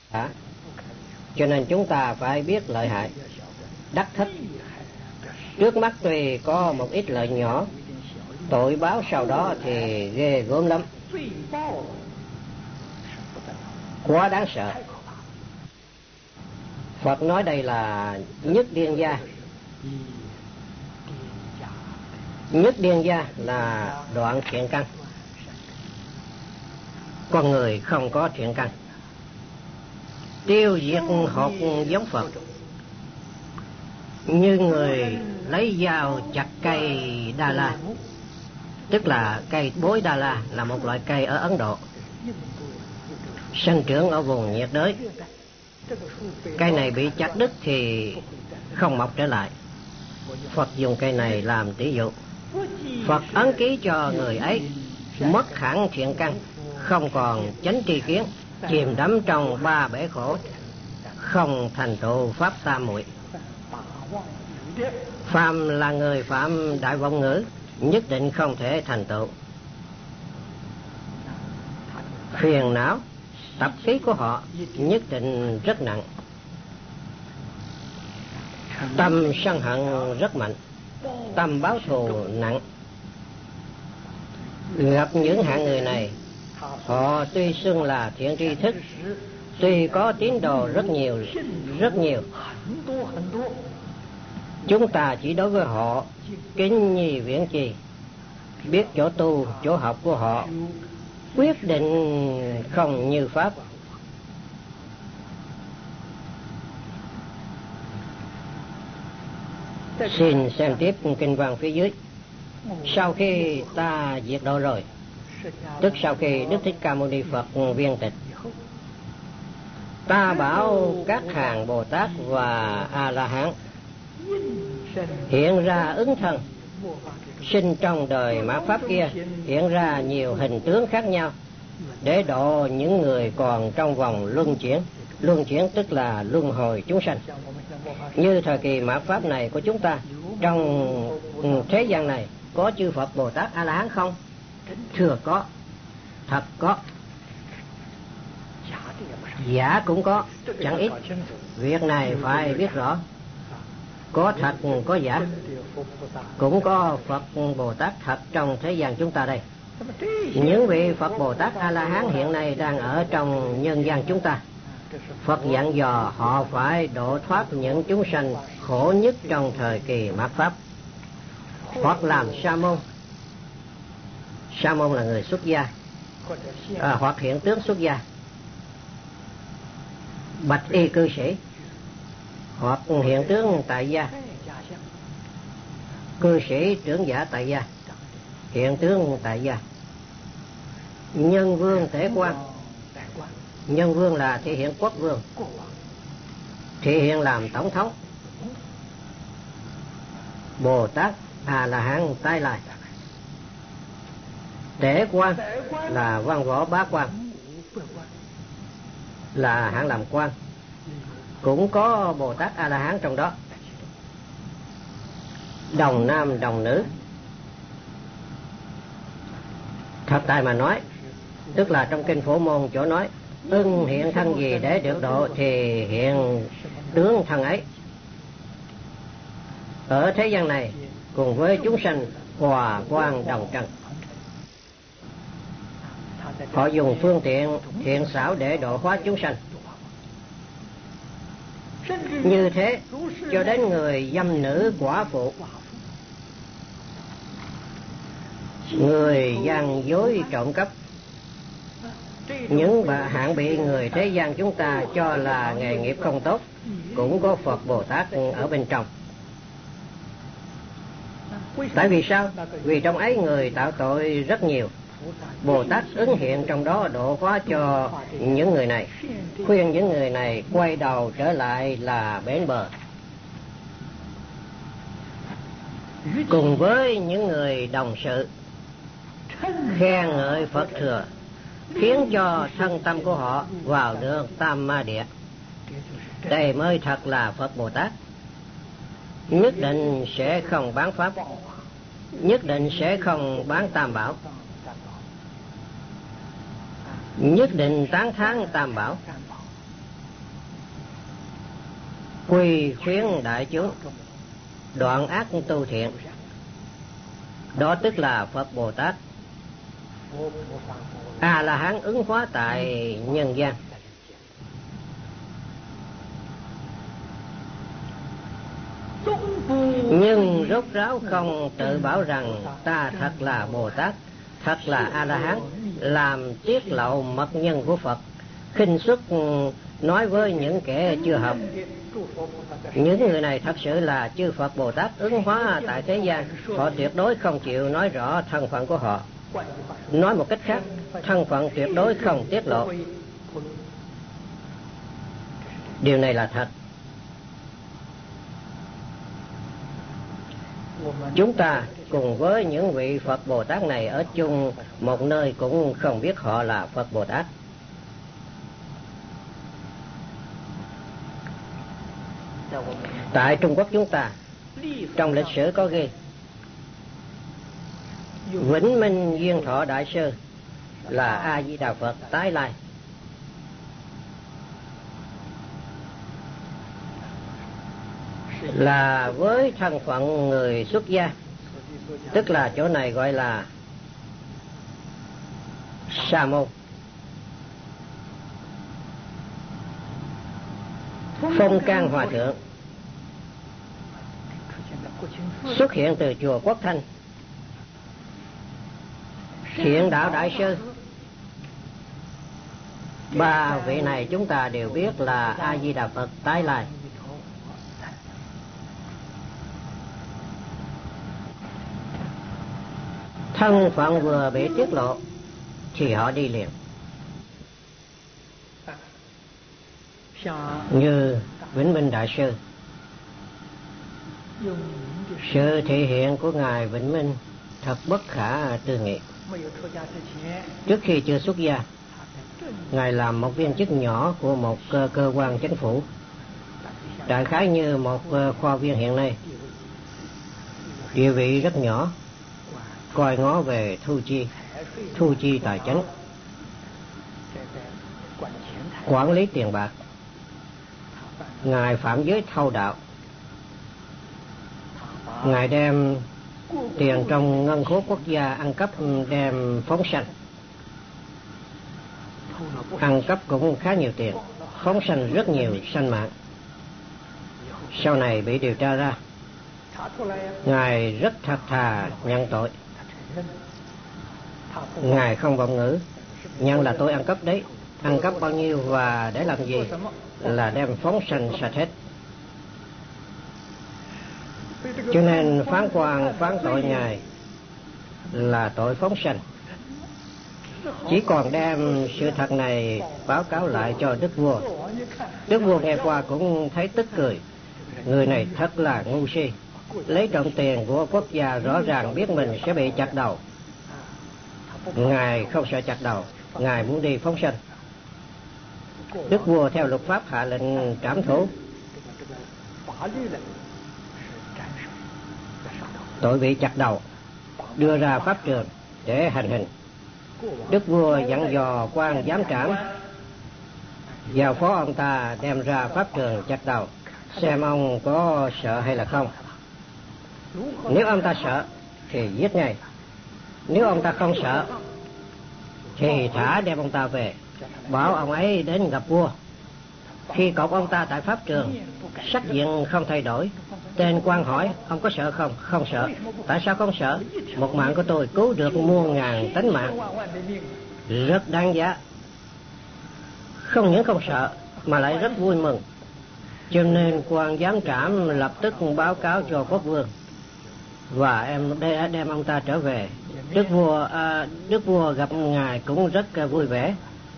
Cho nên chúng ta phải biết lợi hại, đắc thích. Trước mắt tuy có một ít lợi nhỏ, tội báo sau đó thì ghê gớm lắm, quá đáng sợ. Phật nói đây là nhất điên gia. Nhất điên gia là đoạn thiện căn. Con người không có thiện căn, tiêu diệt hột giống Phật. Như người lấy dao chặt cây Đa La, tức là cây bối Đa La là một loại cây ở Ấn Độ, sinh trưởng ở vùng nhiệt đới. Cây này bị chặt đứt thì không mọc trở lại. Phật dùng cây này làm tỷ dụ. Phật ấn ký cho người ấy mất hẳn thiện căn, không còn chánh tri kiến, chìm đắm trong ba bể khổ, không thành tựu pháp tam muội. Phàm là người phạm đại vọng ngữ, nhất định không thể thành tựu. Phiền não tập khí của họ nhất định rất nặng, tâm sân hận rất mạnh, tâm báo thù nặng. Gặp những hạng người này, họ tuy xưng là thiện tri thức, tuy có tín đồ rất nhiều, chúng ta chỉ đối với họ kính nhi viễn chi, biết chỗ tu chỗ học của họ, quyết định không như pháp. Xin xem tiếp kinh văn phía dưới. Sau khi ta diệt độ rồi, tức sau khi Đức Thích Ca Mâu Ni Phật viên tịch, ta bảo các hàng Bồ Tát và A La Hán hiện ra ứng thân, sinh trong đời mạt pháp kia hiện ra nhiều hình tướng khác nhau để độ những người còn trong vòng luân chuyển. Luân chuyển tức là luân hồi chúng sanh. Như thời kỳ mạt pháp này của chúng ta, trong thế gian này có chư Phật Bồ Tát A La Hán không? Thưa có, thật có. Giả cũng có, chẳng ít. Việc này phải biết rõ. Có thật có giả. Cũng có Phật Bồ Tát thật trong thế gian chúng ta đây. Những vị Phật Bồ Tát A La Hán hiện nay đang ở trong nhân gian chúng ta. Phật dặn dò họ phải độ thoát những chúng sanh khổ nhất trong thời kỳ mạt pháp, hoặc làm sa môn. Sa môn là người xuất gia, hoặc hiện tướng xuất gia, bạch y cư sĩ, hoặc hiện tướng tại gia, cư sĩ trưởng giả tại gia, hiện tướng tại gia, nhân vương Tể Quan. Nhân vương là thể hiện quốc vương, thể hiện làm tổng thống. Bồ Tát A La Hán tái lại. Tể Quan là văn võ bá quan, là hạng làm quan, cũng có Bồ Tát A La Hán trong đó. Đồng nam đồng nữ. Thật tại mà nói, tức là trong kinh Phổ Môn chỗ nói ưng hiện thân gì để được độ thì hiện tướng thân ấy. Ở thế gian này cùng với chúng sanh hòa quang đồng trần, họ dùng phương tiện thiện xảo để độ hóa chúng sanh. Như thế cho đến người dâm nữ quả phụ, người gian dối trộm cắp, những hạng bị người thế gian chúng ta cho là nghề nghiệp không tốt, cũng có Phật Bồ Tát ở bên trong. Tại vì sao? Vì trong ấy người tạo tội rất nhiều. Bồ Tát ứng hiện trong đó độ hóa cho những người này, khuyên những người này quay đầu trở lại là bến bờ. Cùng với những người đồng sự khen ngợi Phật thừa, khiến cho thân tâm của họ vào được Tam Ma Địa. Đây mới thật là Phật Bồ Tát. Nhất định sẽ không bán pháp, nhất định sẽ không bán Tam Bảo, nhất định tán thán Tam Bảo. quy khuyến đại chúng đoạn ác tu thiện. Đó tức là Phật Bồ Tát A La Hán ứng hóa tại nhân gian. Nhưng rốt ráo không tự bảo rằng ta thật là Bồ Tát, thật là A La Hán, làm tiết lộ mật nhân của Phật, khinh suất nói với những kẻ chưa học. Những người này thật sự là chư Phật Bồ Tát ứng hóa tại thế gian. Họ tuyệt đối không chịu nói rõ thân phận của họ. Nói một cách khác, thân phận tuyệt đối không tiết lộ. Điều này là thật. Chúng ta cùng với những vị Phật Bồ Tát này ở chung một nơi cũng không biết họ là Phật Bồ Tát. Tại Trung Quốc chúng ta, trong lịch sử có ghi Vĩnh Minh Duyên Thọ Đại Sư là A Di Đà Phật tái lai. Là với thân phận người xuất gia, tức là chỗ này gọi là Sa môn. Phong Can Hòa Thượng xuất hiện từ chùa Quốc Thanh. Thiện Đạo Đại Sư, ba vị này chúng ta đều biết là A Di Đà Phật tái lai. Thân phận vừa bị tiết lộ thì họ đi liền. Như Vĩnh Minh Đại Sư, sự thể hiện của Ngài Vĩnh Minh thật bất khả tư nghị. Trước khi chưa xuất gia, Ngài làm một viên chức nhỏ của một cơ quan chính phủ, đại khái như một khoa viên hiện nay, địa vị rất nhỏ, coi ngó về thu chi tài chính, quản lý tiền bạc. Ngài phạm giới thâu đạo. Ngài đem tiền trong ngân khố quốc gia ăn cắp, đem phóng sanh. Ăn cắp cũng khá nhiều tiền, phóng sanh rất nhiều sanh mạng. Sau này bị điều tra ra, Ngài rất thật thà nhận tội. Ngài không vọng ngữ, nhận là tôi ăn cắp đấy. Ăn cắp bao nhiêu và để làm gì? Là đem phóng sanh sạch hết. Cho nên phán quan phán tội Ngài là tội phóng sanh. Chỉ còn đem sự thật này báo cáo lại cho Đức Vua. Đức Vua nghe qua cũng thấy tức cười. Người này thật là ngu si, lấy trộm tiền của quốc gia, rõ ràng biết mình sẽ bị chặt đầu. Ngài không sợ chặt đầu, Ngài muốn đi phóng sanh. Đức Vua theo luật pháp hạ lệnh trảm thủ. Tội bị chặt đầu, đưa ra pháp trường để hành hình. Đức Vua dặn dò quan giám trảm, giao phó ông ta đem ra pháp trường chặt đầu, xem ông có sợ hay là không. Nếu ông ta sợ thì giết ngay, nếu ông ta không sợ thì thả đem ông ta về, bảo ông ấy đến gặp vua. Khi cột ông ta tại pháp trường, sắc diện không thay đổi. Tên quan hỏi, ông có sợ không? Không sợ. Tại sao không sợ? Một mạng của tôi cứu được muôn ngàn tánh mạng, rất đáng giá. Không những không sợ mà lại rất vui mừng. Cho nên quan giám trảm lập tức báo cáo cho quốc vương, và em đem ông ta trở về. Đức vua gặp Ngài cũng rất vui vẻ.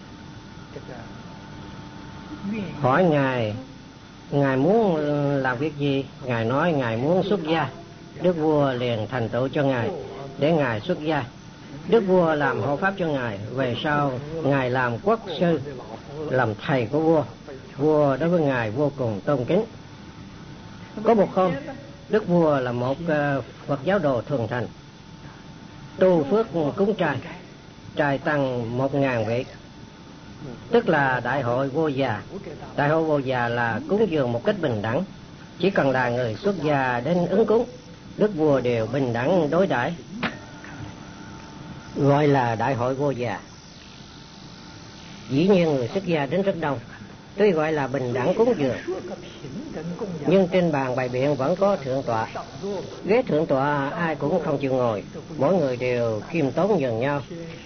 Hỏi Ngài muốn làm việc gì? Ngài nói Ngài muốn xuất gia. Đức vua liền thành tựu cho Ngài để Ngài xuất gia. Đức vua làm hộ pháp cho Ngài. Về sau Ngài làm quốc sư, làm thầy của vua. Vua đối với Ngài vô cùng tôn kính. Có một hôm, Đức vua là một Phật giáo đồ thuần thành, tu phước cúng trai tăng 1000 vị. tức là đại hội vô già. Đại hội vô già là cúng dường một cách bình đẳng, chỉ cần là người xuất gia đến ứng cúng, đức vua đều bình đẳng đối đãi, gọi là đại hội vô già. Dĩ nhiên người xuất gia đến rất đông, tuy gọi là bình đẳng cúng dường, nhưng trên bàn bày biện vẫn có thượng tọa. Ghế thượng tọa ai cũng không chịu ngồi, mỗi người đều khiêm tốn nhường nhau.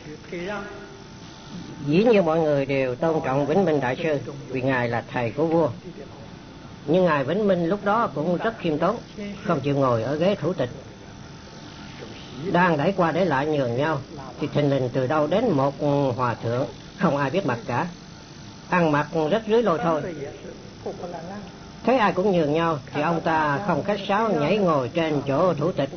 Dĩ nhiên mọi người đều tôn trọng Vĩnh Minh Đại Sư vì ngài là thầy của vua, nhưng ngài Vĩnh Minh lúc đó cũng rất khiêm tốn, không chịu ngồi ở ghế thủ tịch. Đang đẩy qua đẩy lại nhường nhau thì thình lình từ đâu đến một hòa thượng không ai biết mặt cả, ăn mặc rất rưới lôi thôi. Thấy ai cũng nhường nhau thì ông ta không khách sáo nhảy ngồi trên chỗ thủ tịch.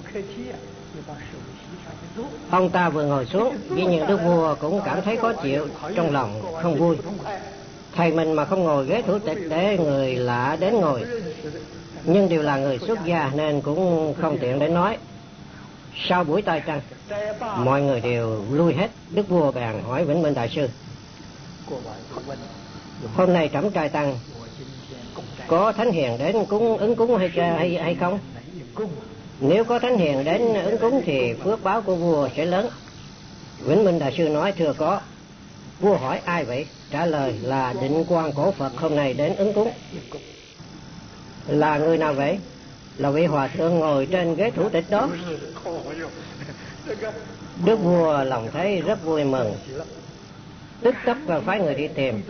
Ông ta vừa ngồi xuống, dĩ nhiên đức vua cũng cảm thấy khó chịu, trong lòng không vui. Thầy mình mà không ngồi ghế thủ tịch để người lạ đến ngồi, nhưng đều là người xuất gia nên cũng không tiện để nói. Sau buổi tay trăng, mọi người đều lui hết. Đức vua bèn hỏi Vĩnh Minh Đại Sư: hôm nay trẫm trai tăng có thánh hiền đến ứng cúng hay không? Nếu có thánh hiền đến ứng cúng thì phước báo của vua sẽ lớn. Vĩnh Minh Đại Sư nói: thưa có. Vua hỏi: ai vậy? Trả lời là Định Quang Cổ Phật hôm nay đến ứng cúng. Là người nào vậy? Là vị hòa thượng ngồi trên ghế thủ tịch đó. Đức vua lòng thấy rất vui mừng, tức tốc phái người đi tìm.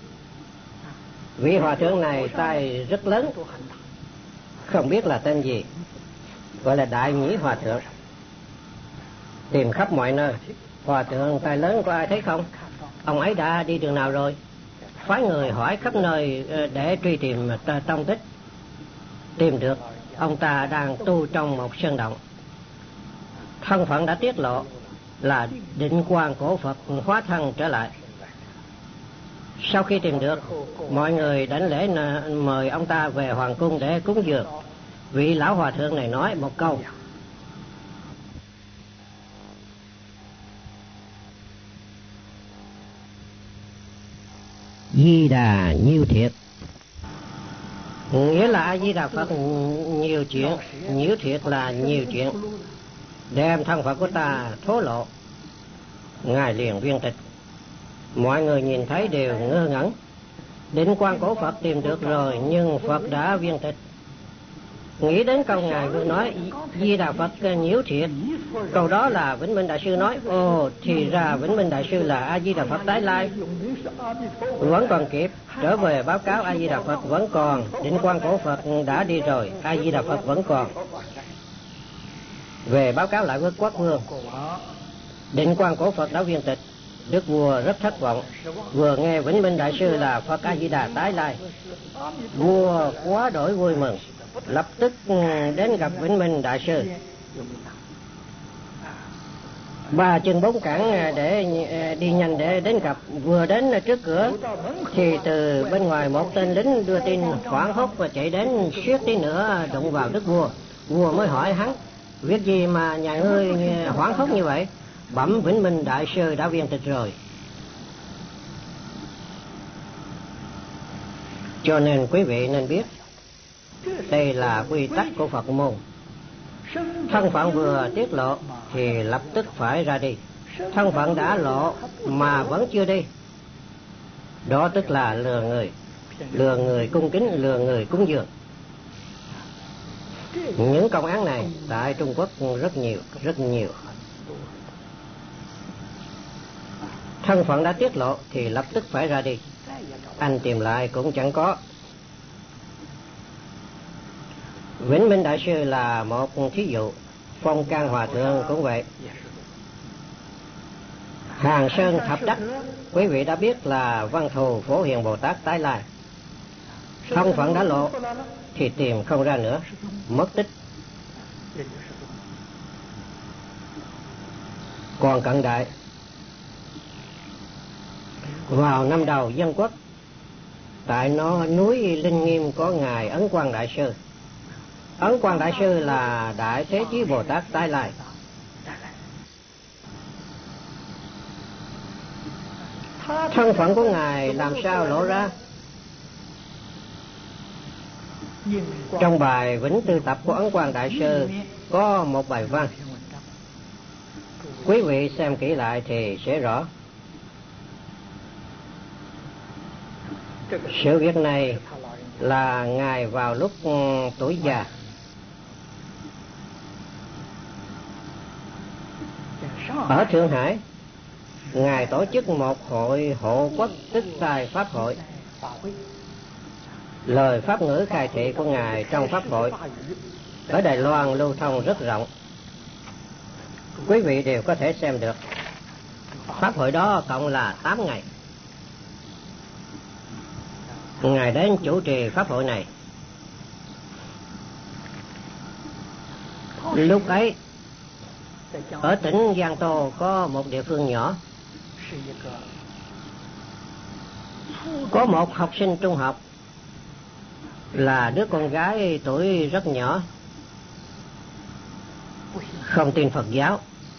Vị hòa thượng này tay rất lớn, không biết là tên gì, gọi là Đại Nhĩ Hòa Thượng. Tìm khắp mọi nơi, hòa thượng tay lớn có ai thấy không? Ông ấy đã đi đường nào rồi? Phái người hỏi khắp nơi để truy tìm tông tích. Tìm được, ông ta đang tu trong một sơn động. Thân phận đã tiết lộ là Định Quang Cổ Phật hóa thân trở lại. Sau khi tìm được, mọi người đảnh lễ mời ông ta về hoàng cung để cúng dường. Vị lão hòa thượng này nói một câu: Di Đà nhiêu thiệt. Nghĩa là A Di Đà Phật nhiều chuyện, nhiễu thiệt là nhiều chuyện, đem thân phận của ta thố lộ. Ngài liền viên tịch. Mọi người nhìn thấy đều ngơ ngẩn. Định Quang Cổ Phật tìm được rồi, nhưng Phật đã viên tịch. Nghĩ đến câu ngài vừa nói Di Đà Phật nhiễu thiệt, câu đó là Vĩnh Minh Đại Sư nói: ồ, thì ra Vĩnh Minh Đại Sư là A Di Đà Phật tái lai. Vẫn còn kịp, trở về báo cáo A Di Đà Phật vẫn còn. Định Quang Cổ Phật đã đi rồi, A Di Đà Phật vẫn còn. Về báo cáo lại với quốc vương, Định Quang Cổ Phật đã viên tịch. Đức vua rất thất vọng. Vừa nghe Vĩnh Minh Đại Sư là Phật A Di Đà tái lai, vua quá đổi vui mừng, lập tức đến gặp Vĩnh Minh Đại Sư. Ba chân bốn cẳng để đi nhanh để đến gặp. Vừa đến trước cửa thì từ bên ngoài một tên lính đưa tin hoảng hốt và chạy đến, suýt tí nữa đụng vào đức vua. Vua mới hỏi hắn: việc gì mà nhà ngươi hoảng hốt như vậy? Bẩm Vĩnh Minh Đại Sư đã viên tịch rồi. Cho nên quý vị nên biết, đây là quy tắc của Phật môn. Thân phận vừa tiết lộ thì lập tức phải ra đi. Thân phận đã lộ mà vẫn chưa đi, đó tức là lừa người cung kính, lừa người cúng dường. Những công án này tại Trung Quốc rất nhiều. Thân phận đã tiết lộ thì lập tức phải ra đi, anh tìm lại cũng chẳng có. Vĩnh Minh Đại Sư là một thí dụ, Phong Can Hòa Thượng cũng vậy. Hàng Sơn Thập Đắc, quý vị đã biết là Văn Thù Phổ Hiền Bồ Tát tái lai. Thân phận đã lộ thì tìm không ra nữa, mất tích. Còn cận đại, vào năm đầu Dân Quốc, tại núi Linh Nghiêm có ngài Ấn Quang Đại Sư. Ấn Quang Đại Sư là Đại Thế Chí Bồ Tát tái lai. Thân phận của Ngài làm sao lộ ra? Trong bài Vĩnh Tư Tập của Ấn Quang Đại Sư có một bài văn, quý vị xem kỹ lại thì sẽ rõ. Sự việc này là Ngài vào lúc tuổi già. Ở Thượng Hải, Ngài tổ chức một hội hộ quốc tức tài Pháp hội. Lời Pháp ngữ khai thị của Ngài trong Pháp hội ở Đài Loan lưu thông rất rộng. Quý vị đều có thể xem được. Pháp hội đó cộng là 8 ngày. Ngài đến chủ trì Pháp hội này. Lúc ấy, ở tỉnh Giang Tô có một địa phương nhỏ, có một học sinh trung học, là đứa con gái tuổi rất nhỏ, không tin Phật giáo.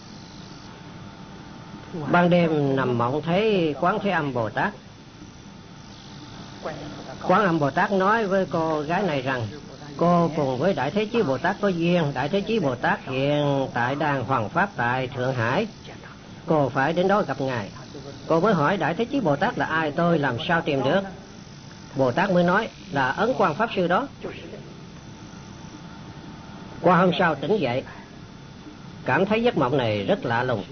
Ban đêm nằm mộng thấy Quán Thế Âm Bồ Tát. Quán Âm Bồ Tát nói với cô gái này rằng cô cùng với Đại Thế Chí Bồ Tát có duyên. Đại Thế Chí Bồ Tát hiện tại đang hoằng pháp tại Thượng Hải, cô phải đến đó gặp Ngài. Cô mới hỏi Đại Thế Chí Bồ Tát là ai, tôi làm sao tìm được? Bồ Tát mới nói là Ấn Quang Pháp Sư đó. Qua hôm sau tỉnh dậy, cảm thấy giấc mộng này rất lạ lùng.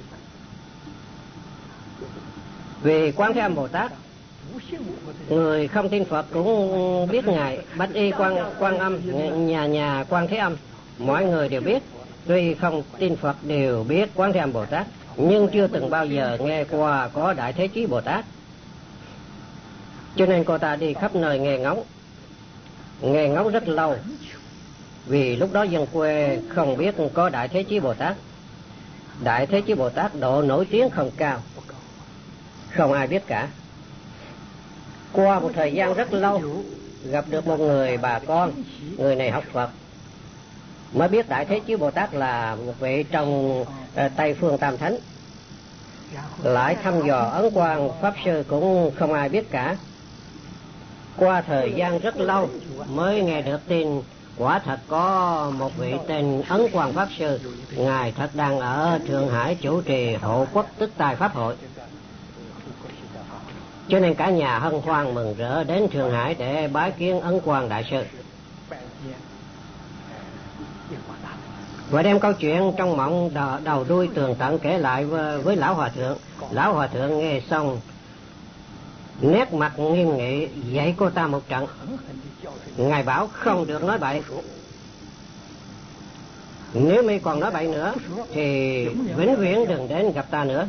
Vì Quán Thế Âm Bồ Tát, người không tin Phật cũng biết Ngài. Bạch y Quan Âm, nhà Quan Thế Âm, mọi người đều biết. Tuy không tin Phật đều biết Quán Thế Âm Bồ Tát, nhưng chưa từng bao giờ nghe qua có Đại Thế Chí Bồ Tát. Cho nên cô ta đi khắp nơi nghe ngóng rất lâu. Vì lúc đó dân quê không biết có Đại Thế Chí Bồ Tát. Đại Thế Chí Bồ Tát độ nổi tiếng không cao, không ai biết cả. Qua một thời gian rất lâu, gặp được một người bà con. Người này học Phật, mới biết Đại Thế Chí Bồ Tát là một vị trong Tây Phương Tam Thánh. Lại thăm dò Ấn Quang Pháp Sư cũng không ai biết cả. Qua thời gian rất lâu mới nghe được tin quả thật có một vị tên Ấn Quang Pháp Sư. Ngài thật đang ở Thượng Hải chủ trì hộ quốc tức tài Pháp hội. Cho nên cả nhà hân hoan mừng rỡ đến Thượng Hải để bái kiến Ấn Quang Đại Sư. Và đem câu chuyện trong mộng đầu đuôi tường tận kể lại với Lão Hòa Thượng. Lão Hòa Thượng nghe xong nét mặt nghiêm nghị, dạy cô ta một trận. Ngài bảo không được nói bậy. Nếu mi còn nói bậy nữa thì vĩnh viễn đừng đến gặp ta nữa.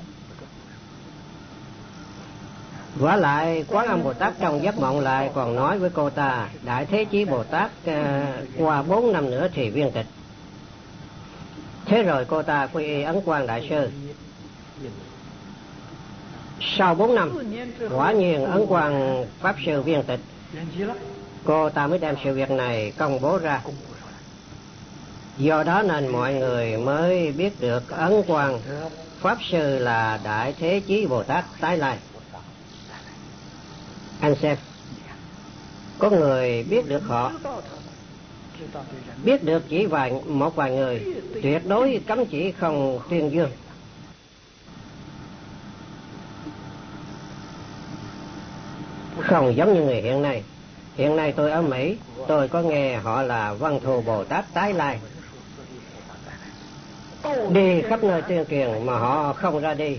Vả lại Quán Âm Bồ Tát trong giấc mộng lại còn nói với cô ta Đại Thế Chí Bồ Tát qua 4 năm nữa thì viên tịch. Thế rồi cô ta quy y Ấn Quang Đại Sư. Sau 4 năm, quả nhiên Ấn Quang Pháp Sư viên tịch. Cô ta mới đem sự việc này công bố ra. Do đó nên mọi người mới biết được Ấn Quang Pháp Sư là Đại Thế Chí Bồ Tát tái lai. Anh xem, có người biết được họ, biết được chỉ một vài người, tuyệt đối cấm chỉ không tuyên dương. Không giống như người hiện nay. Hiện nay tôi ở Mỹ, tôi có nghe họ là Văn Thù Bồ Tát tái lai. Đi khắp nơi tuyên truyền mà họ không ra đi.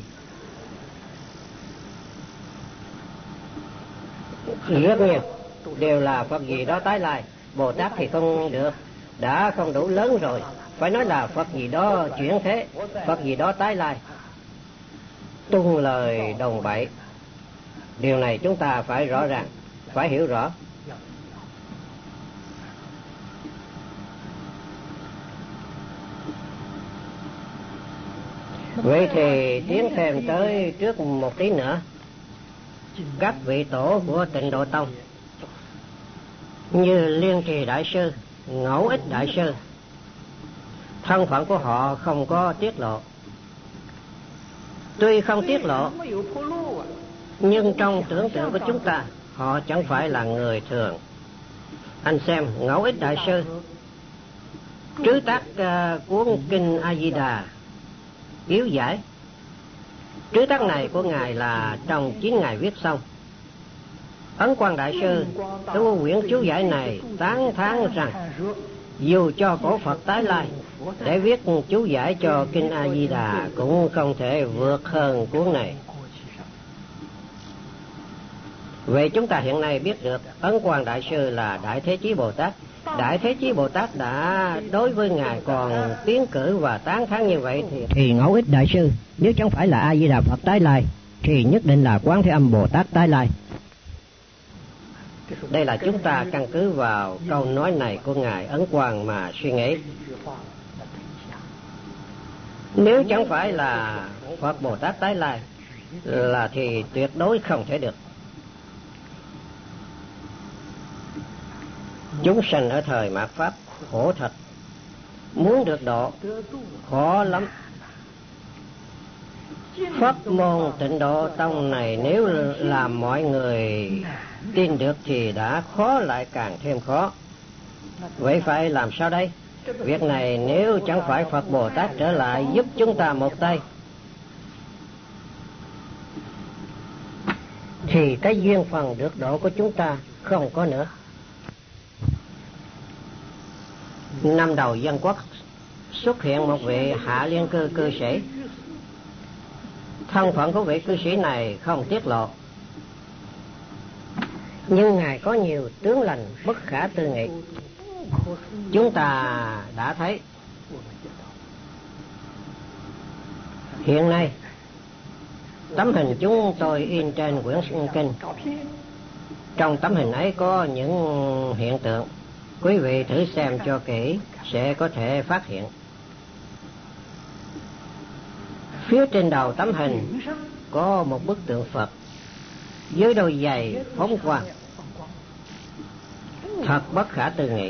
Rất nhiều đều là Phật gì đó tái lai. Bồ Tát thì không được, đã không đủ lớn rồi, phải nói là Phật gì đó chuyển thế, Phật gì đó tái lai, tung lời đồn bậy. Điều này chúng ta phải rõ ràng, phải hiểu rõ. Vậy thì tiến thêm tới trước một tí nữa. Các vị tổ của Tịnh Độ Tông như Liên Trì Đại Sư, Ngẫu Ích Đại Sư, thân phận của họ không có tiết lộ. Tuy không tiết lộ Nhưng trong tưởng tượng của chúng ta, họ chẳng phải là người thường. Anh xem Ngẫu Ích Đại Sư, trứ tác cuốn kinh A Di Đà yếu giải. Trứ tác này của ngài là trong 9 ngày viết xong. Ấn Quang Đại Sư tu quyển chú giải này tán thán rằng dù cho cổ Phật tái lai để viết chú giải cho kinh A Di Đà cũng không thể vượt hơn cuốn này. Vậy chúng ta hiện nay biết được Ấn Quang Đại Sư là Đại Thế Chí Bồ Tát. Đại Thế Chí Bồ Tát đã đối với ngài còn tiến cử và tán thán như vậy thì Ngẫu Ích Đại Sư nếu chẳng phải là A Di Đà Phật tái lai thì nhất định là Quán Thế Âm Bồ Tát tái lai. Đây là chúng ta căn cứ vào câu nói này của ngài Ấn Quang mà suy nghĩ. Nếu chẳng phải là Phật Bồ Tát tái lai là thì tuyệt đối không thể được. Chúng sanh ở thời mạt Pháp khổ thật, muốn được độ khó lắm. Pháp môn Tịnh Độ Tông này nếu làm mọi người tin được thì đã khó lại càng thêm khó. Vậy phải làm sao đây? Việc này nếu chẳng phải Phật Bồ Tát trở lại giúp chúng ta một tay thì cái duyên phần được độ của chúng ta không có nữa. Năm đầu dân quốc xuất hiện một vị Hạ Liên Cư cư sĩ. Thân phận của vị cư sĩ này không tiết lộ, nhưng ngài có nhiều tướng lành bất khả tư nghị. Chúng ta đã thấy hiện nay tấm hình chúng tôi in trên quyển kinh. Trong tấm hình ấy có những hiện tượng, quý vị thử xem cho kỹ sẽ có thể phát hiện. Phía trên đầu tấm hình có một bức tượng Phật với đôi giày phóng quang, thật bất khả tư nghị.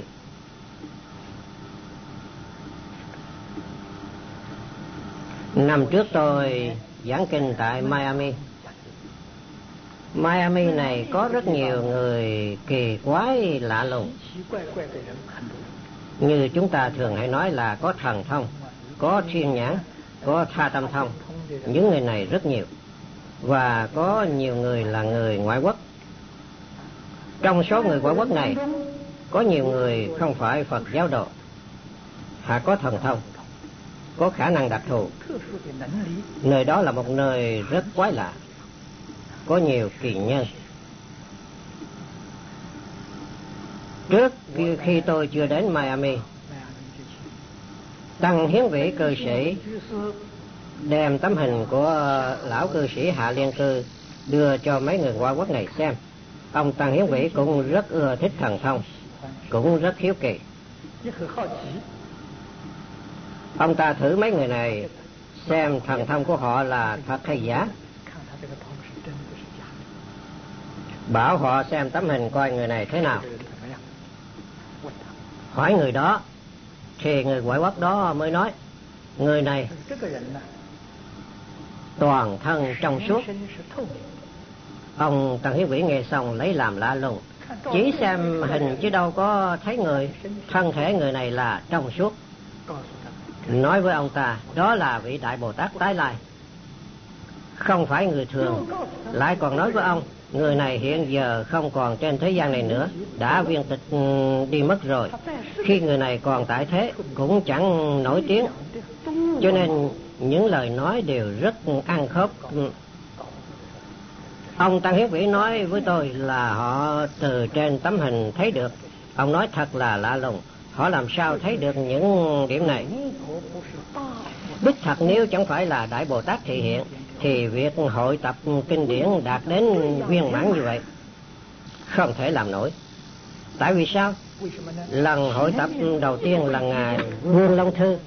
Năm trước tôi giảng kinh tại Miami. Miami này có rất nhiều người kỳ quái lạ lùng. Như chúng ta thường hay nói là có thần thông, có thiên nhãn, có tha tâm thông. Những người này rất nhiều. Và có nhiều người là người ngoại quốc. Trong số người ngoại quốc này, có nhiều người không phải Phật giáo đồ, họ có thần thông, có khả năng đặc thù. Nơi đó là một nơi rất quái lạ, có nhiều kỳ nhân. Trước khi tôi chưa đến Miami, Tăng Hiến Vĩ cư sĩ đem tấm hình của lão cư sĩ Hạ Liên Cư đưa cho mấy người ngoại quốc này xem. Ông Tăng Hiến Vĩ cũng rất ưa thích thần thông, cũng rất hiếu kỳ. Ông ta thử mấy người này xem thần thông của họ là thật hay giả, bảo họ xem tấm hình coi người này thế nào. Hỏi người đó thì người ngoại quốc đó mới nói người này toàn thân trong suốt. Ông Tăng Hiến Vĩ nghe xong lấy làm lạ lùng, chỉ xem hình chứ đâu có thấy người, thân thể người này là trong suốt. Nói với ông ta đó là vị Đại Bồ Tát tái lai, không phải người thường. Lại còn nói với ông người này hiện giờ không còn trên thế gian này nữa, đã viên tịch đi mất rồi. Khi người này còn tại thế cũng chẳng nổi tiếng, cho nên những lời nói đều rất ăn khớp. Ông Tăng Hiến Vĩ nói với tôi là họ từ trên tấm hình thấy được. Ông nói thật là lạ lùng, họ làm sao thấy được những điểm này? Đích thật nếu chẳng phải là Đại Bồ Tát thị hiện thì việc hội tập kinh điển đạt đến viên mãn như vậy không thể làm nổi. Tại vì sao? Lần hội tập đầu tiên là ngài Vương Long Thư,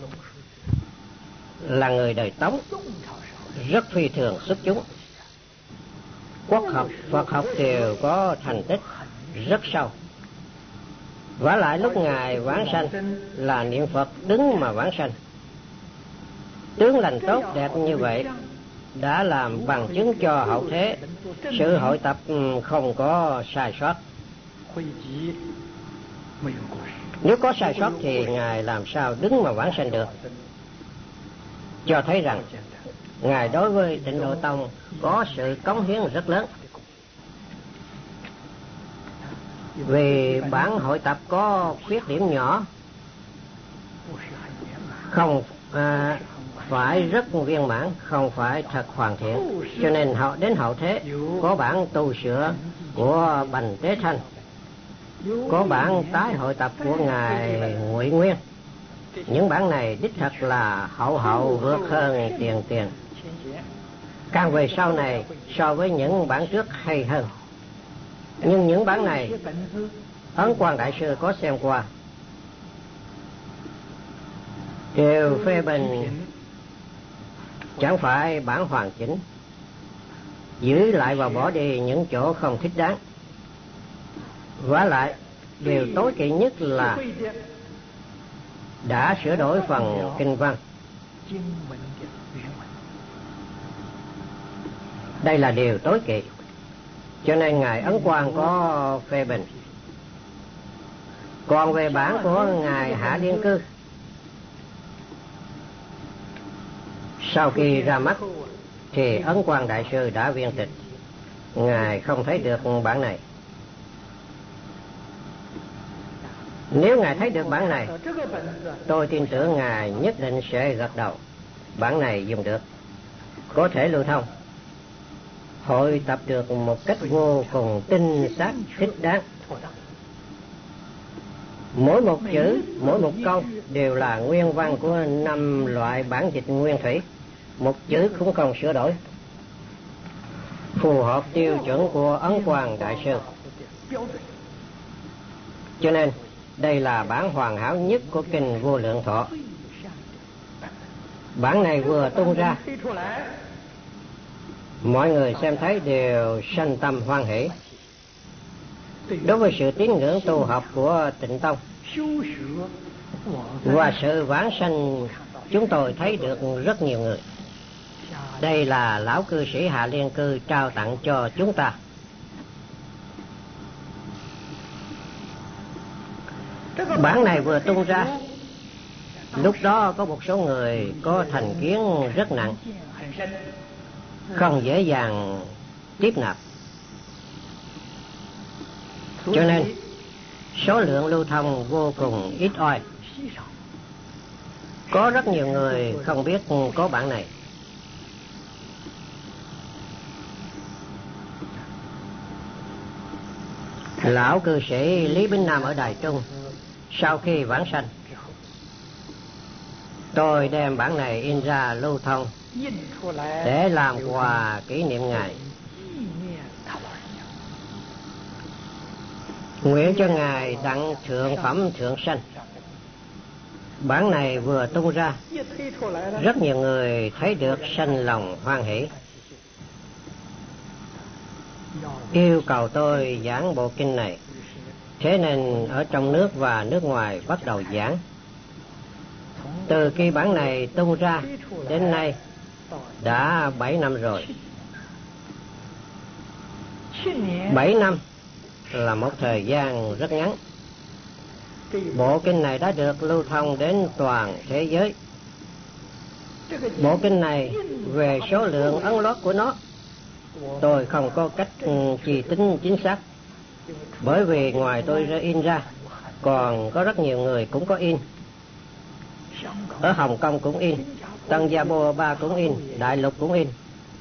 là người đời Tống, rất phi thường xuất chúng. Quốc học, Phật học đều có thành tích rất sâu. Vả lại lúc ngài vãng sanh là niệm Phật đứng mà vãng sanh. Tướng lành tốt đẹp như vậy đã làm bằng chứng cho hậu thế sự hội tập không có sai sót. Nếu có sai sót thì Ngài làm sao đứng mà vãng sanh được? Cho thấy rằng Ngài đối với Tịnh Độ Tông có sự cống hiến rất lớn. Vì bản hội tập có khuyết điểm nhỏ, không phải rất viên mãn, không phải thật hoàn thiện, cho nên đến hậu thế có bản tu sửa của Bành Tế Thanh, có bản tái hội tập của Ngài Ngụy Nguyên. Những bản này đích thật là hậu vượt hơn tiền. Càng về sau này so với những bản trước hay hơn. Nhưng những bản này Ấn Quang Đại Sư có xem qua, đều phê bình chẳng phải bản hoàn chỉnh, giữ lại và bỏ đi những chỗ không thích đáng. Vả lại điều tối kỵ nhất là đã sửa đổi phần kinh văn. Đây là điều tối kỵ, cho nên Ngài Ấn Quang có phê bình. Còn về bản của Ngài Hạ Liên Cư, sau khi ra mắt thì Ấn Quang Đại Sư đã viên tịch, Ngài không thấy được bản này. Nếu Ngài thấy được bản này, tôi tin tưởng Ngài nhất định sẽ gật đầu. Bản này dùng được, có thể lưu thông, hội tập được một cách vô cùng tinh xác thích đáng. Mỗi một chữ, mỗi một câu đều là nguyên văn của 5 loại bản dịch nguyên thủy, một chữ cũng không sửa đổi, phù hợp tiêu chuẩn của Ấn Quang Đại Sư. Cho nên đây là bản hoàn hảo nhất của kinh Vô Lượng Thọ. Bản này vừa tung ra, mọi người xem thấy đều sanh tâm hoan hỷ. Đối với sự tín ngưỡng tu học của Tịnh Tông và sự vãng sanh, chúng tôi thấy được rất nhiều người. Đây là lão cư sĩ Hạ Liên Cư trao tặng cho chúng ta. Bản này vừa tung ra, lúc đó có một số người có thành kiến rất nặng, không dễ dàng tiếp nạp, cho nên số lượng lưu thông vô cùng ít ỏi. Có rất nhiều người không biết có bản này. Lão cư sĩ Lý Bính Nam ở Đài Trung sau khi vãng sanh, tôi đem bản này in ra lưu thông để làm quà kỷ niệm Ngài. Nguyện cho Ngài đặng thượng phẩm thượng sanh. Bản này vừa tung ra, rất nhiều người thấy được sanh lòng hoan hỷ, yêu cầu tôi giảng bộ kinh này. Thế nên ở trong nước và nước ngoài bắt đầu giảng. Từ khi bản này tung ra đến nay đã 7 năm rồi. 7 năm là một thời gian rất ngắn. Bộ kinh này đã được lưu thông đến toàn thế giới. Bộ kinh này về số lượng ấn lót của nó, tôi không có cách chỉ tính chính xác, bởi vì ngoài tôi ra in ra, còn có rất nhiều người cũng có in. Ở Hồng Kông cũng in, Tân Gia Bô Ba cũng in, Đại Lục cũng in.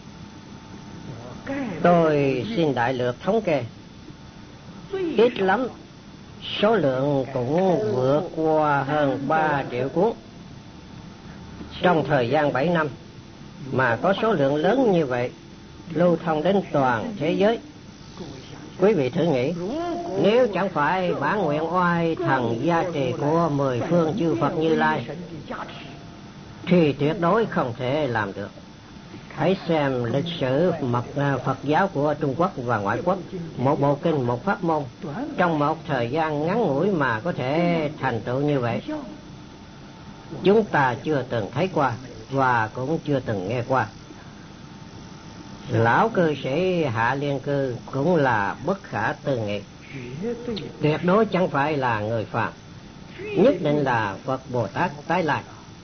Tôi xin đại lược thống kê, ít lắm số lượng cũng vượt qua hơn 3 triệu cuốn. Trong thời gian 7 năm mà có số lượng lớn như vậy lưu thông đến toàn thế giới. Quý vị thử nghĩ, nếu chẳng phải bản nguyện oai thần gia trì của 10 phương chư Phật Như Lai thì tuyệt đối không thể làm được. Hãy xem lịch sử Phật giáo của Trung Quốc và ngoại quốc, một bộ kinh, một pháp môn, trong một thời gian ngắn ngủi mà có thể thành tựu như vậy, chúng ta chưa từng thấy qua và cũng chưa từng nghe qua. Lão cư sĩ Hạ Liên Cư cũng là bất khả tư nghị, tuyệt đối chẳng phải là người phàm, nhất định là Phật Bồ Tát tái lai.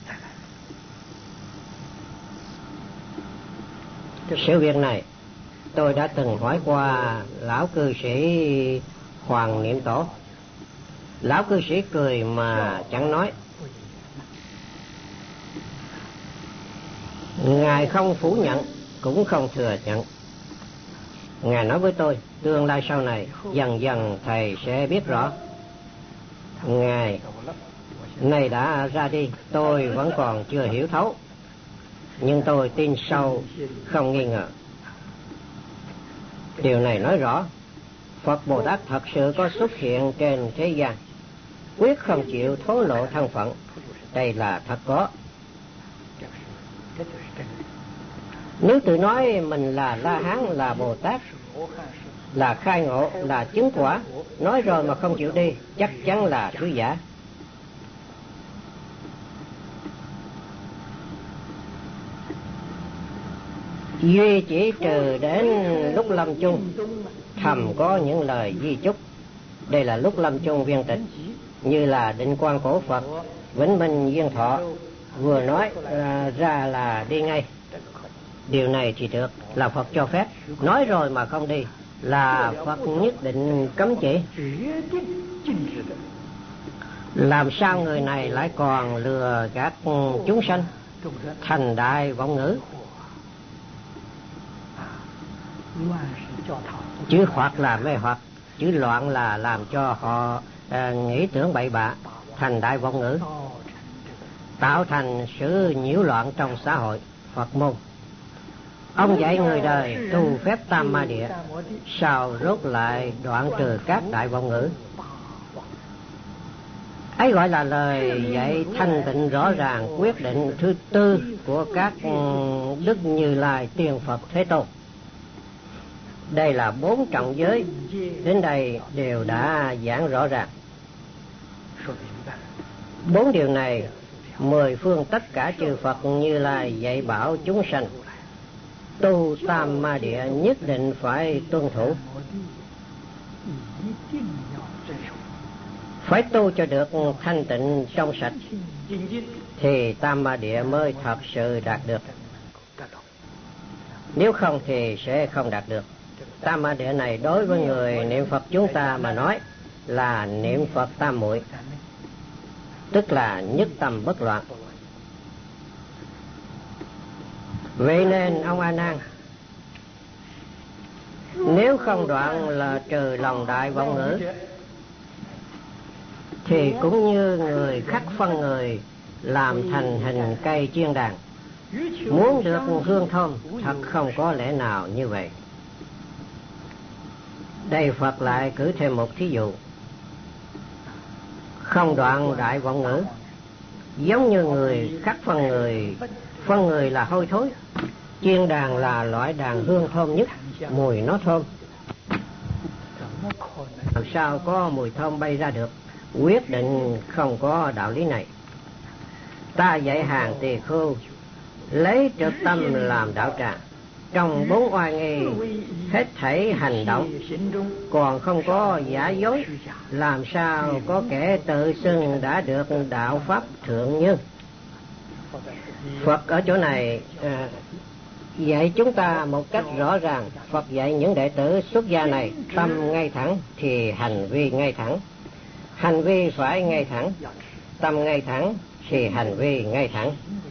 Sự việc này tôi đã từng hỏi qua lão cư sĩ Hoàng Niệm Tổ. Lão cư sĩ cười mà chẳng nói. Ngài không phủ nhận cũng không thừa nhận. Ngài nói với tôi, tương lai sau này dần dần thầy sẽ biết rõ. Ngài này đã ra đi, tôi vẫn còn chưa hiểu thấu, nhưng tôi tin sâu không nghi ngờ. Điều này nói rõ Phật Bồ Tát thật sự có xuất hiện trên thế gian, quyết không chịu thổ lộ thân phận. Đây là thật có. Nếu tự nói mình là La Hán, là Bồ Tát, là khai ngộ, là chứng quả, nói rồi mà không chịu đi, chắc chắn là thứ giả. Duy chỉ trừ đến lúc lâm chung thầm có những lời di chúc. Đây là lúc lâm chung viên tịch, như là Định Quang Cổ Phật, Vĩnh Minh Duyên Thọ vừa nói ra là đi ngay. Điều này thì được, là Phật cho phép. Nói rồi mà không đi là Phật nhất định cấm chỉ. Làm sao người này lại còn lừa gạt chúng sanh thành đại vọng ngữ? Chữ hoặc là mê hoặc, chữ loạn là làm cho họ nghĩ tưởng bậy bạ, thành đại vọng ngữ, tạo thành sự nhiễu loạn trong xã hội Phật môn. Ông dạy người đời tu phép Tam Ma Địa, sao rốt lại đoạn trừ các đại vọng ngữ? Ấy gọi là lời dạy thanh tịnh rõ ràng, quyết định thứ tư của các đức Như Lai Tiên Phật Thế Tôn. Đây là 4 trọng giới, đến đây đều đã giảng rõ ràng. 4 điều này 10 phương tất cả chư Phật Như Lai dạy bảo chúng sanh tu Tam Ma Địa nhất định phải tuân thủ, phải tu cho được thanh tịnh trong sạch, thì Tam Ma Địa mới thật sự đạt được. Nếu không thì sẽ không đạt được. Tam Ma Địa này đối với người niệm Phật chúng ta mà nói là niệm Phật tam muội, tức là nhất tâm bất loạn. Vậy nên ông A Nan, nếu không đoạn là trừ lòng đại vọng ngữ, thì cũng như người khắc phân người làm thành hình cây chiên đàn, muốn được hương thơm thật không có lẽ nào như vậy. Đây Phật lại cử thêm một thí dụ. Không đoạn đại vọng ngữ, giống như người khắc phân người là hôi thối, chiên đàn là loại đàn hương thơm nhất, mùi nó thơm. Làm sao có mùi thơm bay ra được? Quyết định không có đạo lý này. Ta dạy hàng tỳ khưu lấy trực tâm làm đạo tràng, trong 4 oai nghi hết thảy hành động, còn không có giả dối, làm sao có kẻ tự xưng đã được đạo pháp thượng nhân? Phật ở chỗ này dạy chúng ta một cách rõ ràng. Phật dạy những đệ tử xuất gia này, tâm ngay thẳng thì hành vi ngay thẳng, hành vi phải ngay thẳng, tâm ngay thẳng thì hành vi ngay thẳng.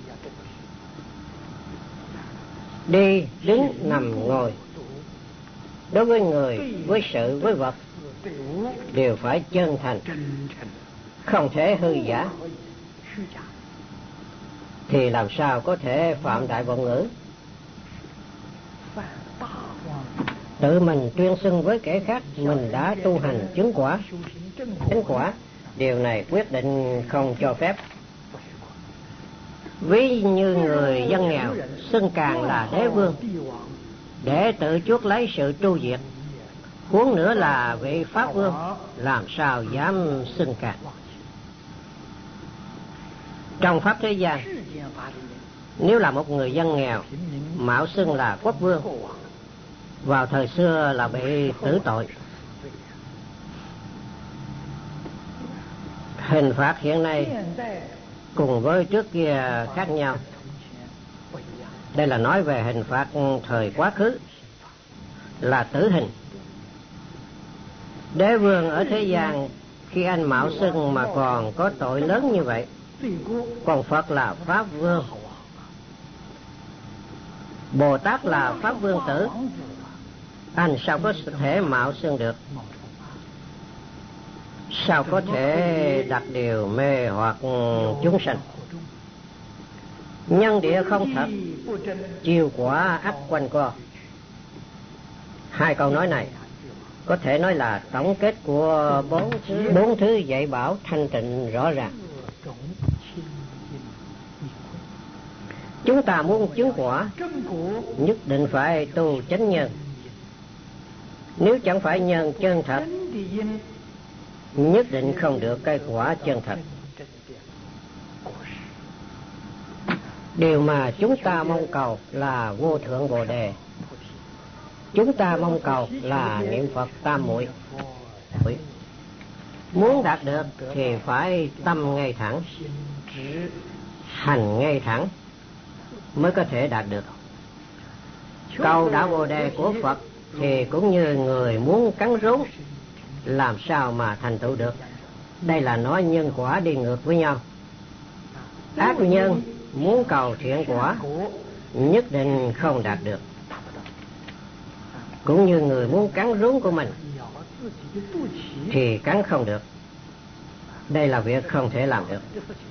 Đi, đứng, nằm, ngồi, đối với người, với sự, với vật đều phải chân thành, không thể hư giả, thì làm sao có thể phạm đại vọng ngữ? Tự mình tuyên xưng với kẻ khác mình đã tu hành chứng quả, chánh quả, điều này quyết định không cho phép. Ví như người dân nghèo xưng càng là đế vương để tự chuốc lấy sự tru diệt, huống nữa là vị pháp vương, làm sao dám xưng càng? Trong pháp thế gian, nếu là một người dân nghèo mạo xưng là quốc vương, vào thời xưa là bị tử tội. Hình phạt hiện nay cùng với trước kia khác nhau. Đây là nói về hình phạt thời quá khứ là tử hình. Đế vương ở thế gian khi anh mạo xưng mà còn có tội lớn như vậy, còn Phật là Pháp Vương, Bồ Tát là Pháp Vương tử, anh sao có thể mạo xưng được? Sao có thể đặt điều mê hoặc chúng sanh? Nhân địa không thật, chiều quả ắt quanh co. Hai câu nói này có thể nói là tổng kết của bốn thứ dạy bảo thanh tịnh rõ ràng. Chúng ta muốn chứng quả nhất định phải tu chánh nhân. Nếu chẳng phải nhân chân thật, nhất định không được cây quả chân thật. Điều mà chúng ta mong cầu là vô thượng Bồ Đề. Chúng ta mong cầu là niệm Phật tam muội. Muốn đạt được thì phải tâm ngay thẳng, hành ngay thẳng mới có thể đạt được. Cầu đạo Bồ Đề của Phật thì cũng như người muốn cắn rốn, làm sao mà thành tựu được? Đây là nói nhân quả đi ngược với nhau. Ác nhân muốn cầu thiện quả nhất định không đạt được, cũng như người muốn cắn rốn của mình thì cắn không được. Đây là việc không thể làm được.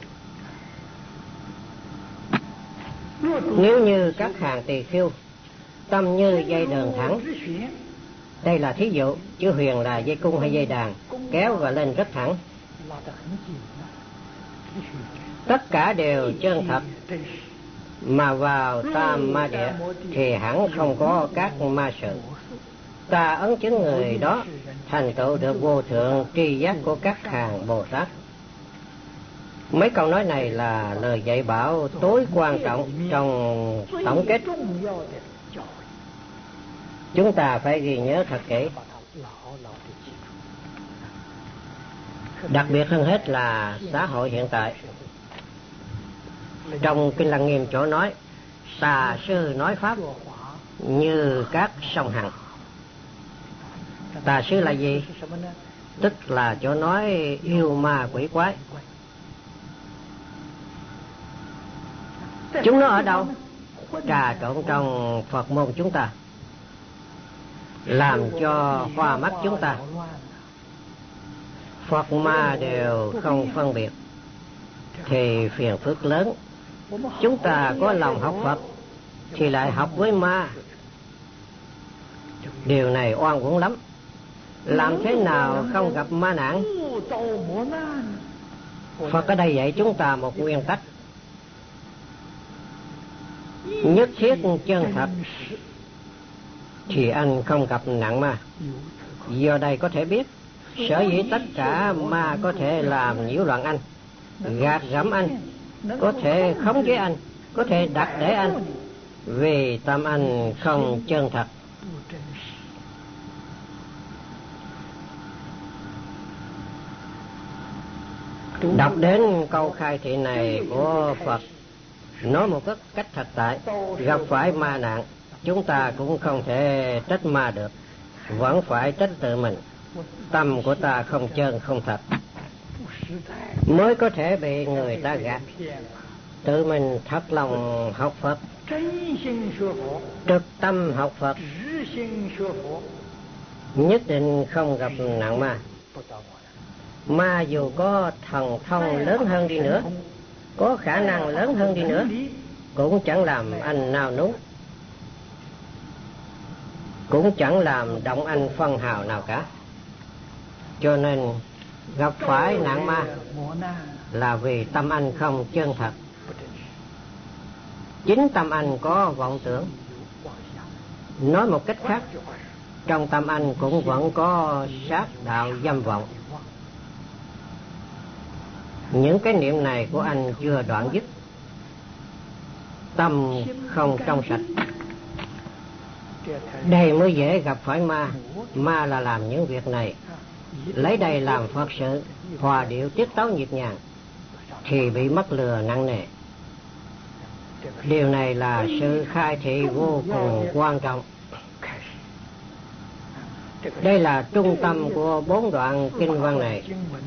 Nếu như các hàng tỳ khưu tâm như dây đờn thẳng, đây là thí dụ, chứ huyền là dây cung hay dây đàn, kéo và lên rất thẳng. Tất cả đều chân thật, mà vào tam ma địa thì hẳn không có các ma sự. Ta ấn chứng người đó thành tựu được vô thượng tri giác của các hàng Bồ Tát. Mấy câu nói này là lời dạy bảo tối quan trọng trong tổng kết. Chúng ta phải ghi nhớ thật kỹ. Đặc biệt hơn hết là xã hội hiện tại. Trong Kinh Lăng Nghiêm chỗ nói, tà sư nói pháp như các sông Hằng. Tà sư là gì? Tức là chỗ nói yêu ma quỷ quái. Chúng nó ở đâu? Trà trộn trong Phật môn chúng ta, làm cho hoa mắt chúng ta. Phật ma đều không phân biệt thì phiền phức lớn. Chúng ta có lòng học Phật thì lại học với ma. Điều này oan uổng lắm. Làm thế nào không gặp ma nạn? Phật ở đây dạy chúng ta một nguyên tắc: nhất thiết chân thật thì anh không gặp nạn ma. Do đây có thể biết sở dĩ tất cả ma có thể làm nhiễu loạn anh, gạt gẫm anh, có thể khống chế anh, có thể đặt để anh, vì tâm anh không chân thật. Đọc đến câu khai thị này của Phật, nói một cách thật tại, gặp phải ma nạn, chúng ta cũng không thể trách ma được, vẫn phải trách tự mình. Tâm của ta không chân không thật, mới có thể bị người ta gạt. Tự mình thật lòng học Phật, trực tâm học Phật, nhất định không gặp nạn ma. Ma dù có thần thông lớn hơn đi nữa, có khả năng lớn hơn đi nữa, cũng chẳng làm anh nao núng, cũng chẳng làm động anh phân hào nào cả. Cho nên gặp phải nạn ma là vì tâm anh không chân thật. Chính tâm anh có vọng tưởng. Nói một cách khác, trong tâm anh cũng vẫn có sát đạo dâm vọng. Những cái niệm này của anh chưa đoạn dứt, tâm không trong sạch. Đây mới dễ gặp phải ma. Ma là làm những việc này. Lấy đây làm Phật sự, hòa điệu tiết tấu nhịp nhàng, thì bị mắc lừa nặng nề. Điều này là sự khai thị vô cùng quan trọng. Đây là trung tâm của 4 đoạn kinh văn này.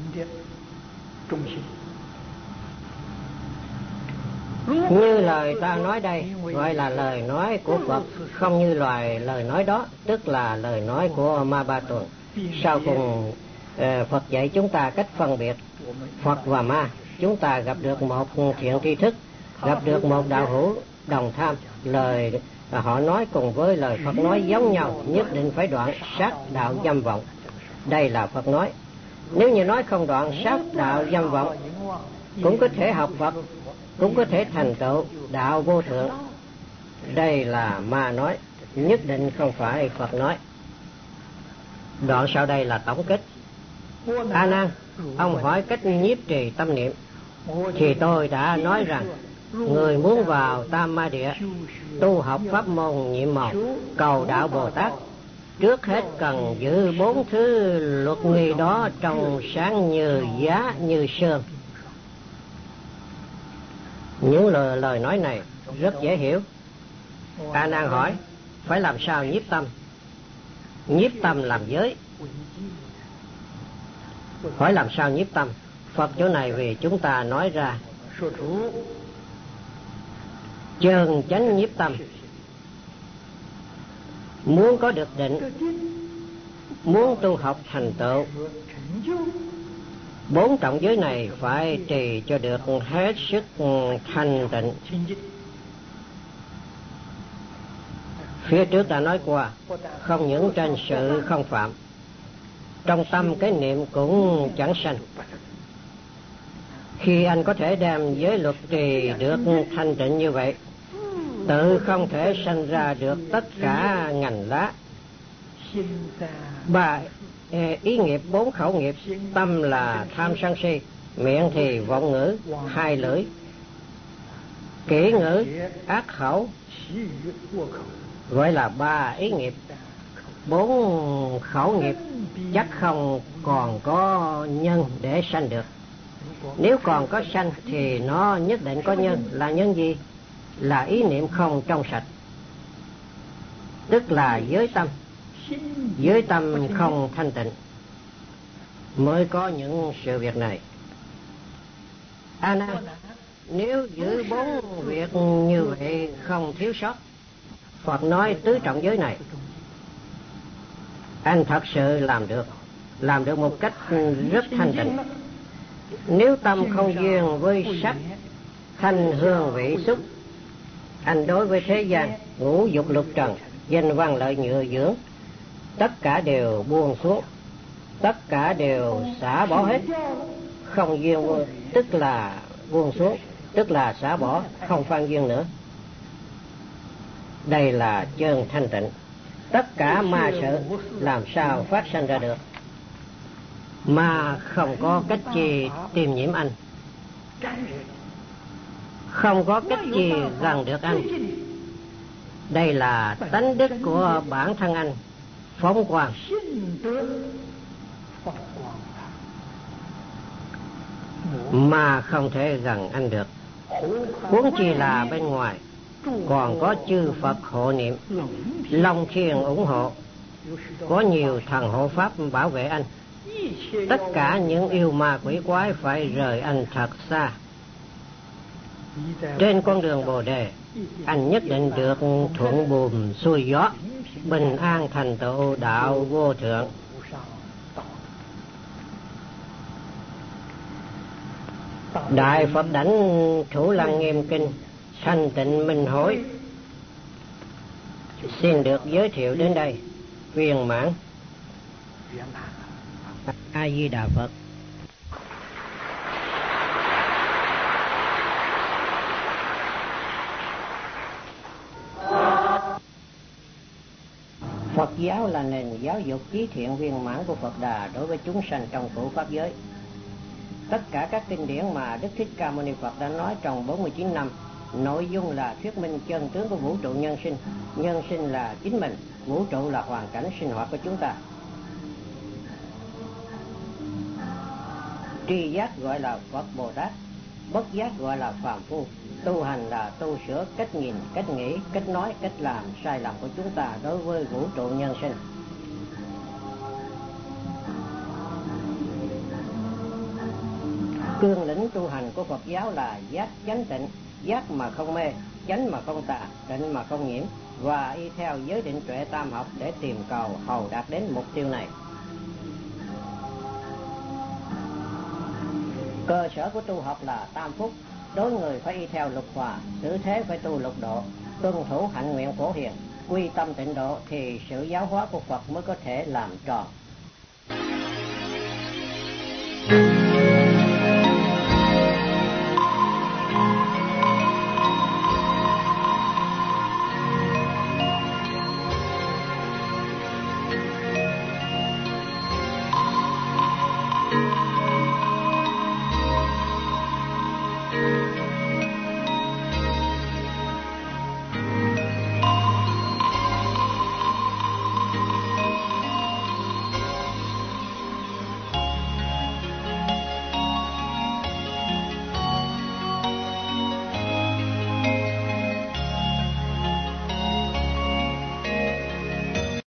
Như lời ta nói đây gọi là lời nói của Phật, không như lời nói đó, tức là lời nói của Ma Ba Tuần. Sau cùng Phật dạy chúng ta cách phân biệt Phật và ma. Chúng ta gặp được một thiện tri thức, gặp được một đạo hữu đồng tham, lời họ nói cùng với lời Phật nói giống nhau, nhất định phải đoạn sát đạo dâm vọng. Đây là Phật nói. Nếu như nói không đoạn sát đạo dâm vọng, cũng có thể học Phật, cũng có thể thành tựu đạo vô thượng. Đây là ma nói, nhất định không phải Phật nói. Đoạn sau đây là tổng kết. A Nan, ông hỏi cách nhiếp trì tâm niệm, thì tôi đã nói rằng người muốn vào Tam Ma Địa tu học pháp môn nhiệm màu cầu đạo Bồ Tát, trước hết cần giữ 4 thứ luật nghi đó trong sáng như giá như sương. Những lời nói này rất dễ hiểu. A Nan hỏi phải làm sao nhiếp tâm? Nhiếp tâm làm giới. Hỏi làm sao nhiếp tâm? Phật chỗ này vì chúng ta nói ra chân chánh nhiếp tâm. Muốn có được định, muốn tu học thành tựu, 4 trọng giới này phải trì cho được hết sức thanh tịnh. Phía trước đã nói qua, không những trên sự không phạm, trong tâm cái niệm cũng chẳng sanh. Khi anh có thể đem giới luật trì được thanh tịnh như vậy, tự không thể sanh ra được tất cả ngành lá. 3 ý nghiệp, 4 khẩu nghiệp. Tâm là tham sân si, miệng thì vọng ngữ, 2 lưỡi, kỹ ngữ, ác khẩu, gọi là 3 ý nghiệp. 4 khẩu nghiệp chắc không còn có nhân để sanh được. Nếu còn có sanh thì nó nhất định có nhân. Là nhân gì? Là ý niệm không trong sạch, tức là giới tâm. Giới tâm không thanh tịnh mới có những sự việc này. A Nan, nếu giữ 4 việc như vậy không thiếu sót, Phật nói tứ trọng giới này, anh thật sự làm được một cách rất thanh tịnh. Nếu tâm không duyên với sắc, thanh, hương, vị, xúc, anh đối với thế gian, ngũ dục lục trần, danh văn lợi nhựa dưỡng, tất cả đều buông xuống, tất cả đều xả bỏ hết. Không duyên tức là buông xuống, tức là xả bỏ, không phan duyên nữa. Đây là chân thanh tịnh. Tất cả ma sự làm sao phát sinh ra được? Ma không có cách gì tìm nhiễm anh, không có cách gì gần được anh. Đây là tánh đức của bản thân anh, phóng quang. Mà không thể gần anh được, huống chi là bên ngoài còn có chư Phật hộ niệm, long thiên ủng hộ, có nhiều thần hộ pháp bảo vệ anh. Tất cả những yêu ma quỷ quái phải rời anh thật xa. Trên con đường Bồ Đề, anh nhất định được thuận buồm xuôi gió, bình an thành tựu đạo vô thượng. Đại Phật Đảnh Thủ Lăng Nghiêm Kinh Thanh Tịnh Minh Hối xin được giới thiệu đến đây viên mãn. A Di Đà Phật. Phật giáo là nền giáo dục trí thiện viên mãn của Phật Đà đối với chúng sanh trong cửu pháp giới. Tất cả các kinh điển mà Đức Thích Ca Mâu Ni Phật đã nói trong 49 năm Nội dung là thuyết minh chân tướng của vũ trụ nhân sinh. Nhân sinh là chính mình, vũ trụ là hoàn cảnh sinh hoạt của chúng ta. Tri giác gọi là Phật Bồ Tát, bất giác gọi là phàm phu. Tu hành là tu sửa cách nhìn, cách nghĩ, cách nói, cách làm sai lầm của chúng ta đối với vũ trụ nhân sinh. Cương lĩnh tu hành của Phật giáo là giác chánh tịnh, giác mà không mê, chánh mà không tà, tịnh mà không nhiễm, và y theo giới định tuệ tam học để tìm cầu hầu đạt đến mục tiêu này. Cơ sở của tu học là tam phúc. Đối người phải y theo lục hòa, xử thế phải tu lục độ, tuân thủ hạnh nguyện phổ hiền, quy tâm tịnh độ thì sự giáo hóa của Phật mới có thể làm tròn.